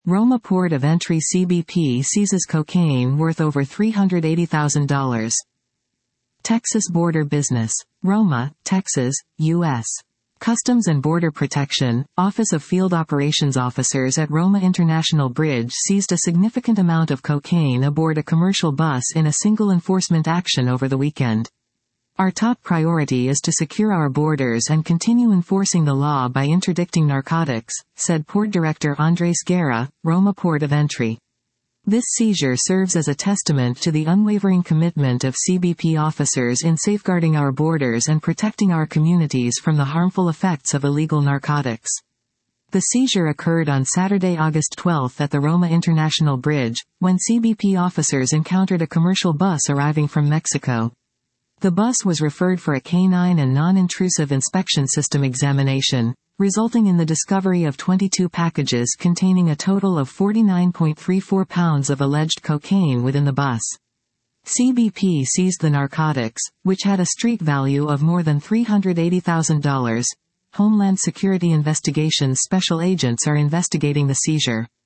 Roma Port of Entry CBP seizes cocaine worth over $380,000. Texas border business. Roma, Texas, U.S. Customs and Border Protection, Office of Field Operations officers at Roma International Bridge seized a significant amount of cocaine aboard a commercial bus in a single enforcement action over the weekend. Our top priority is to secure our borders and continue enforcing the law by interdicting narcotics, said Port Director Andres Guerra, Roma Port of Entry. This seizure serves as a testament to the unwavering commitment of CBP officers in safeguarding our borders and protecting our communities from the harmful effects of illegal narcotics. The seizure occurred on Saturday, August 12 at the Roma International Bridge, when CBP officers encountered a commercial bus arriving from Mexico. The bus was referred for a canine and non-intrusive inspection system examination, resulting in the discovery of 22 packages containing a total of 49.34 pounds of alleged cocaine within the bus. CBP seized the narcotics, which had a street value of more than $380,000. Homeland Security Investigations special agents are investigating the seizure.